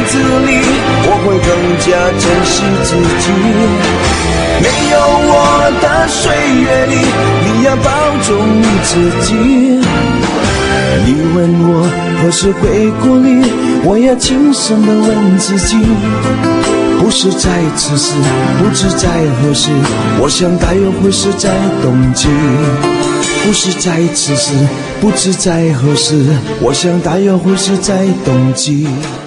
子里，我会更加珍惜自己。没有我的岁月里，你要保重自己。你问我何时会故里，我要轻声地问自己，不是在此时，不知在何时，我想大约会是在冬季。不是在此时，不知在何时，我想大约会是在冬季。